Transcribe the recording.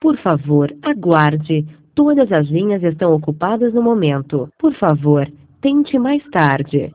Por favor, aguarde. Todas as linhas estão ocupadas no momento. Por favor, tente mais tarde.